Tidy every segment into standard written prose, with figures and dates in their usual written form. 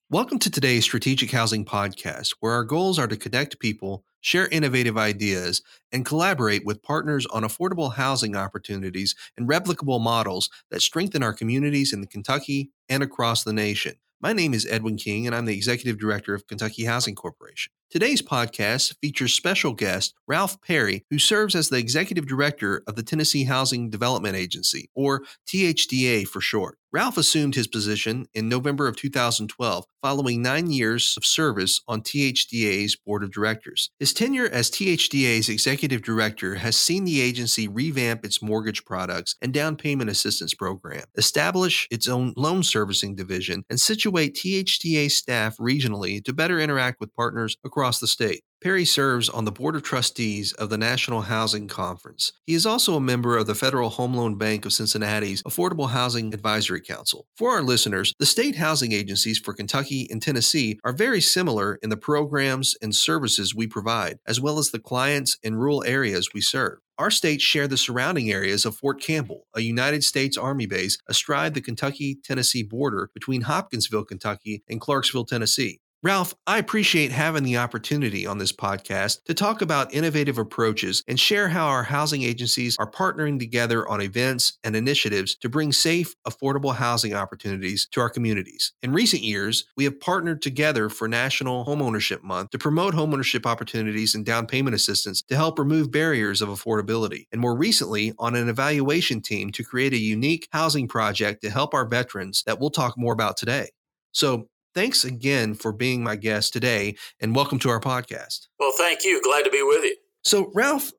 Welcome to today's Strategic Housing Podcast, where our goals are to connect people, share innovative ideas, and collaborate with partners on affordable housing opportunities and replicable models that strengthen our communities in Kentucky and across the nation. My name is Edwin King, and I'm the Executive Director of Kentucky Housing Corporation. Today's podcast features special guest Ralph Perry, who serves as the Executive Director of the Tennessee Housing Development Agency, or THDA for short. Ralph assumed his position in November of 2012, following 9 years of service on THDA's Board of Directors. His tenure as THDA's Executive Director has seen the agency revamp its mortgage products and down payment assistance program, establish its own loan servicing division, and situate THDA staff regionally to better interact with partners across the state. Perry serves on the Board of Trustees of the National Housing Conference. He is also a member of the Federal Home Loan Bank of Cincinnati's Affordable Housing Advisory Council. For our listeners, the state housing agencies for Kentucky and Tennessee are very similar in the programs and services we provide, as well as the clients and rural areas we serve. Our states share the surrounding areas of Fort Campbell, a United States Army base astride the Kentucky-Tennessee border between Hopkinsville, Kentucky, and Clarksville, Tennessee. Ralph, I appreciate having the opportunity on this podcast to talk about innovative approaches and share how our housing agencies are partnering together on events and initiatives to bring safe, affordable housing opportunities to our communities. In recent years, we have partnered together for National Homeownership Month to promote homeownership opportunities and down payment assistance to help remove barriers of affordability, and more recently on an evaluation team to create a unique housing project to help our veterans that we'll talk more about today. So, thanks again for being my guest today, and welcome to our podcast. Well, thank you. Glad to be with you. So, Ralph,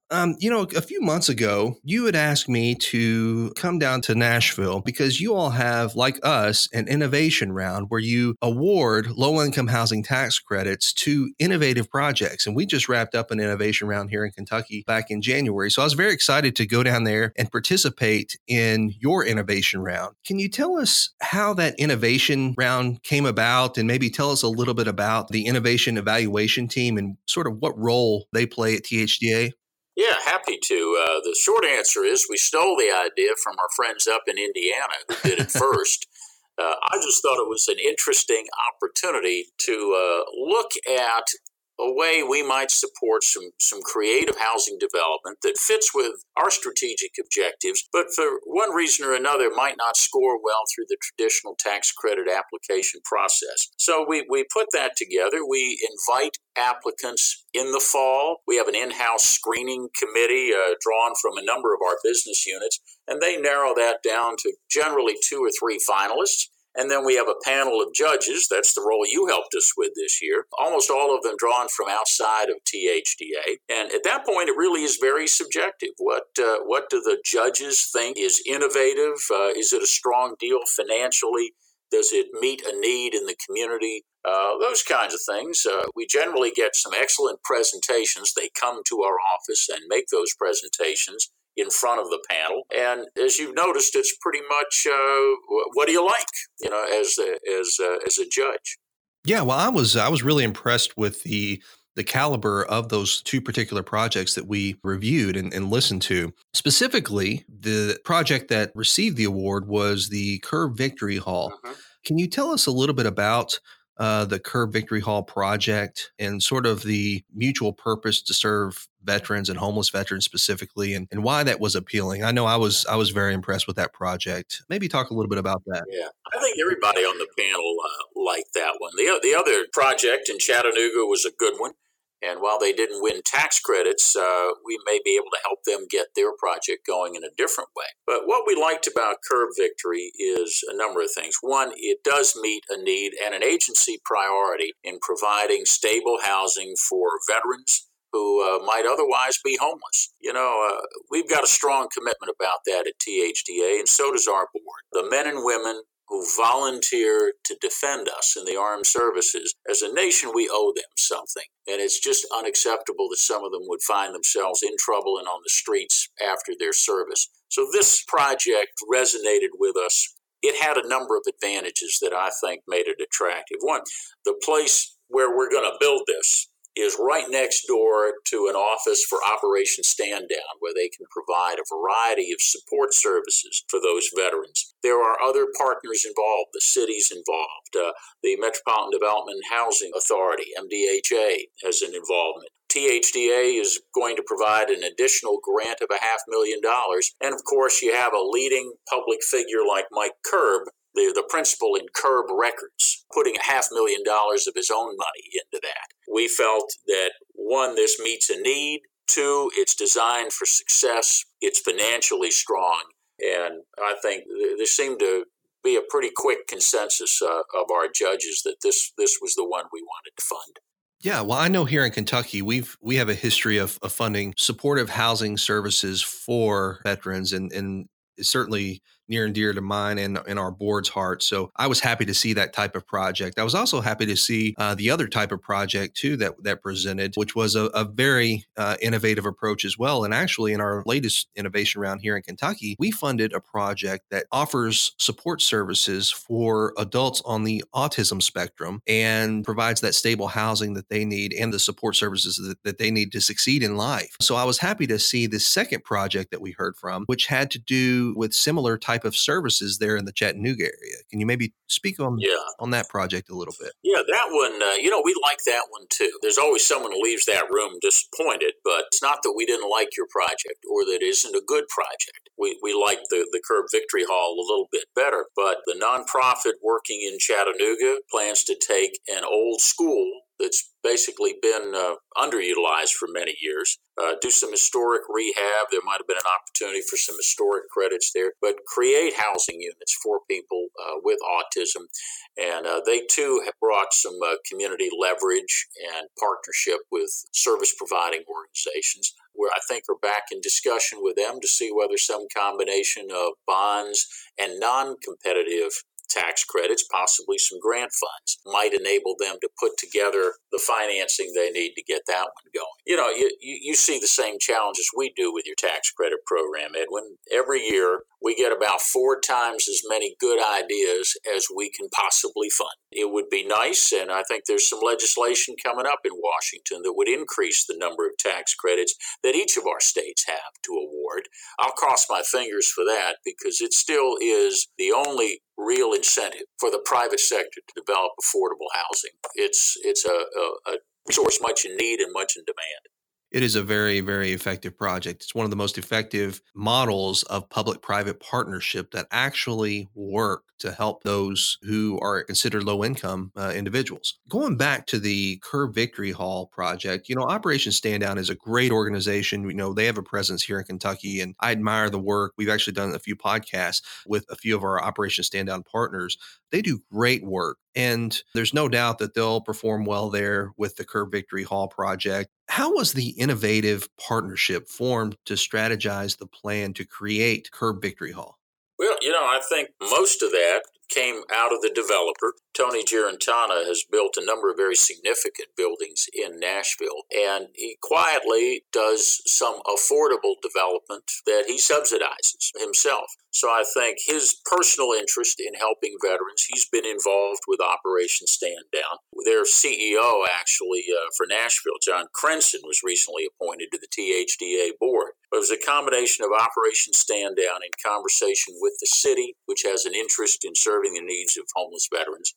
a few months ago, you had asked me to come down to Nashville because you all have, like us, an innovation round where you award low-income housing tax credits to innovative projects. And we just wrapped up an innovation round here in Kentucky back in January. So I was very excited to go down there and participate in your innovation round. Can you tell us how that innovation round came about, and maybe tell us a little bit about the innovation evaluation team and sort of what role they play at THDA? Yeah, happy to. The short answer is we stole the idea from our friends up in Indiana who did it first. I just thought it was an interesting opportunity to look at a way we might support some creative housing development that fits with our strategic objectives, but for one reason or another might not score well through the traditional tax credit application process. So we put that together. We invite applicants in the fall. We have an in-house screening committee drawn from a number of our business units, and they narrow that down to generally 2 or 3 finalists. And then we have a panel of judges. That's the role you helped us with this year. Almost all of them drawn from outside of THDA. And at that point, it really is very subjective. What do the judges think is innovative? Is it a strong deal financially? Does it meet a need in the community? Those kinds of things. We generally get some excellent presentations. They come to our office and make those presentations in front of the panel, and as you've noticed, it's pretty much what do you like, as a judge. Yeah, well, I was really impressed with the caliber of those 2 particular projects that we reviewed and listened to. Specifically, the project that received the award was the Curb Victory Hall. Mm-hmm. Can you tell us a little bit about the Curb Victory Hall project and sort of the mutual purpose to serve veterans and homeless veterans specifically, and why that was appealing? I know I was very impressed with that project. Maybe talk a little bit about that. Yeah, I think everybody on the panel liked that one. The other project in Chattanooga was a good one. And while they didn't win tax credits, we may be able to help them get their project going in a different way. But what we liked about Curb Victory is a number of things. One, it does meet a need and an agency priority in providing stable housing for veterans who might otherwise be homeless. We've got a strong commitment about that at THDA, and so does our board. The men and women who volunteer to defend us in the armed services, as a nation, we owe them something. And it's just unacceptable that some of them would find themselves in trouble and on the streets after their service. So this project resonated with us. It had a number of advantages that I think made it attractive. One, the place where we're going to build this is right next door to an office for Operation Stand Down, where they can provide a variety of support services for those veterans. There are other partners involved, the city's involved, the Metropolitan Development and Housing Authority, MDHA, has an involvement. THDA is going to provide an additional grant of $500,000. And of course, you have a leading public figure like Mike Curb, the principal in Curb Records, putting $500,000 of his own money into that. We felt that, one, this meets a need. Two, it's designed for success. It's financially strong. And I think there seemed to be a pretty quick consensus of our judges that this was the one we wanted to fund. Yeah, well, I know here in Kentucky, we have a history of funding supportive housing services for veterans, and it's certainly near and dear to mine and our board's heart. So I was happy to see that type of project. I was also happy to see the other type of project too that presented, which was a very innovative approach as well. And actually, in our latest innovation round here in Kentucky, we funded a project that offers support services for adults on the autism spectrum and provides that stable housing that they need and the support services that they need to succeed in life. So I was happy to see the second project that we heard from, which had to do with similar type of services there in the Chattanooga area. Can you maybe speak on that project a little bit? Yeah, that one, we like that one too. There's always someone who leaves that room disappointed, but it's not that we didn't like your project or that it isn't a good project. We like the Curb Victory Hall a little bit better, but the nonprofit working in Chattanooga plans to take an old school that's basically been underutilized for many years, do some historic rehab. There might have been an opportunity for some historic credits there, but create housing units for people with autism. And they too have brought some community leverage and partnership with service providing organizations, where I think are back in discussion with them to see whether some combination of bonds and non-competitive tax credits, possibly some grant funds, might enable them to put together the financing they need to get that one going. You see the same challenges we do with your tax credit program, Edwin. Every year, we get about 4 times as many good ideas as we can possibly fund. It would be nice, and I think there's some legislation coming up in Washington that would increase the number of tax credits that each of our states have to award. I'll cross my fingers for that, because it still is the only real incentive for the private sector to develop affordable housing. It's a resource much in need and much in demand. It is a very, very effective project. It's one of the most effective models of public-private partnership that actually work to help those who are considered low-income individuals. Going back to the Curb Victory Hall project, Operation Stand Down is a great organization. They have a presence here in Kentucky, and I admire the work. We've actually done a few podcasts with a few of our Operation Stand Down partners. They do great work, and there's no doubt that they'll perform well there with the Curb Victory Hall project. How was the innovative partnership formed to strategize the plan to create Curb Victory Hall? Well, I think most of that came out of the developer. Tony Girantana has built a number of very significant buildings in Nashville, and he quietly does some affordable development that he subsidizes himself. So I think his personal interest in helping veterans, he's been involved with Operation Stand Down. Their CEO, actually, for Nashville, John Crenson, was recently appointed to the THDA board. But it was a combination of Operation Stand Down in conversation with the city, which has an interest in serving the needs of homeless veterans,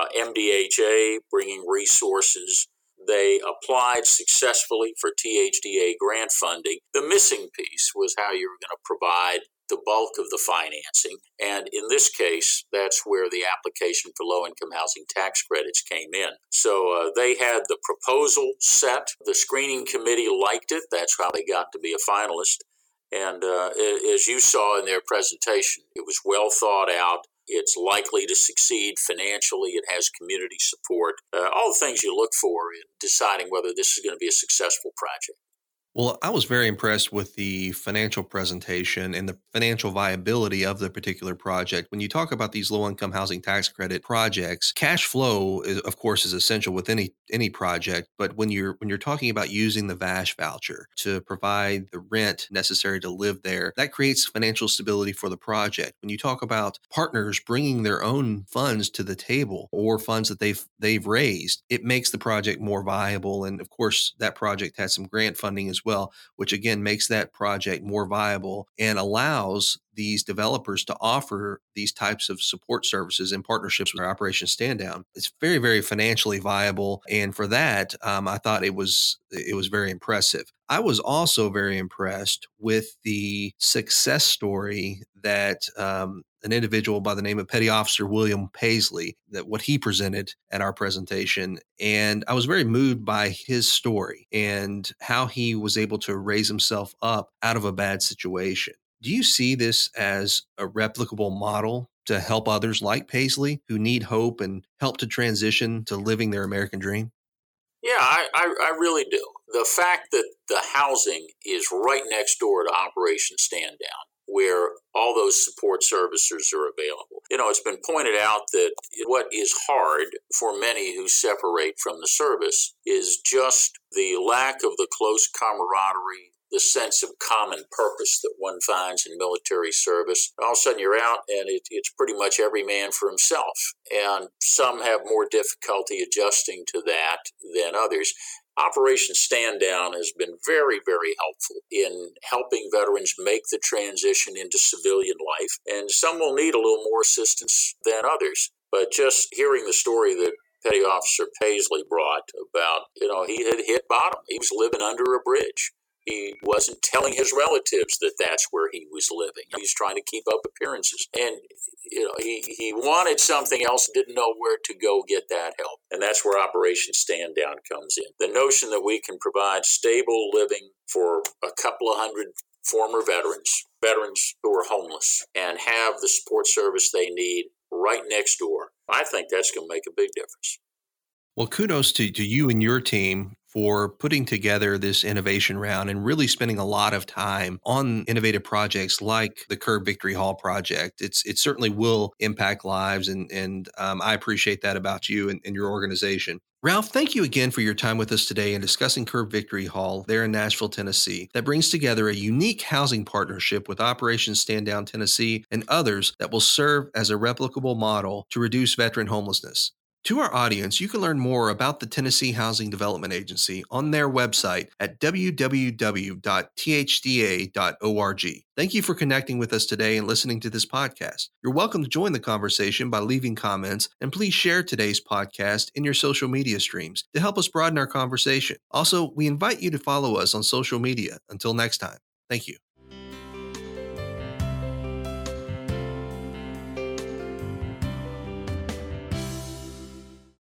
MDHA bringing resources. They applied successfully for THDA grant funding. The missing piece was how you were going to provide the bulk of the financing. And in this case, that's where the application for low-income housing tax credits came in. So they had the proposal set. The screening committee liked it. That's how they got to be a finalist. And as you saw in their presentation, it was well thought out. It's likely to succeed financially. It has community support. All the things you look for in deciding whether this is going to be a successful project. Well, I was very impressed with the financial presentation and the financial viability of the particular project. When you talk about these low-income housing tax credit projects, cash flow, of course, is essential with any project. But when you're talking about using the VASH voucher to provide the rent necessary to live there, that creates financial stability for the project. When you talk about partners bringing their own funds to the table or funds that they've raised, it makes the project more viable. And of course, that project has some grant funding as as well, which again makes that project more viable and allows these developers to offer these types of support services in partnerships with our Operation Stand Down. It's very, very financially viable, and for that, I thought it was very impressive. I was also very impressed with the success story that an individual by the name of Petty Officer William Paisley, that what he presented at our presentation. And I was very moved by his story and how he was able to raise himself up out of a bad situation. Do you see this as a replicable model to help others like Paisley who need hope and help to transition to living their American dream? Yeah, I really do. The fact that the housing is right next door to Operation Stand Down, where all those support services are available. It's been pointed out that what is hard for many who separate from the service is just the lack of the close camaraderie, the sense of common purpose that one finds in military service. All of a sudden you're out and it's pretty much every man for himself. And some have more difficulty adjusting to that than others. Operation Stand Down has been very, very helpful in helping veterans make the transition into civilian life. And some will need a little more assistance than others. But just hearing the story that Petty Officer Paisley brought about, he had hit bottom. He was living under a bridge. He wasn't telling his relatives that that's where he was living. He was trying to keep up appearances. And, he wanted something else, didn't know where to go get that help. And that's where Operation Stand Down comes in. The notion that we can provide stable living for a couple of hundred former veterans who are homeless, and have the support service they need right next door, I think that's going to make a big difference. Well, kudos to you and your team for putting together this innovation round and really spending a lot of time on innovative projects like the Curb Victory Hall project. It certainly will impact lives, and I appreciate that about you and your organization. Ralph, thank you again for your time with us today in discussing Curb Victory Hall there in Nashville, Tennessee, that brings together a unique housing partnership with Operation Stand Down Tennessee and others that will serve as a replicable model to reduce veteran homelessness. To our audience, you can learn more about the Tennessee Housing Development Agency on their website at www.thda.org. Thank you for connecting with us today and listening to this podcast. You're welcome to join the conversation by leaving comments, and please share today's podcast in your social media streams to help us broaden our conversation. Also, we invite you to follow us on social media. Until next time, thank you.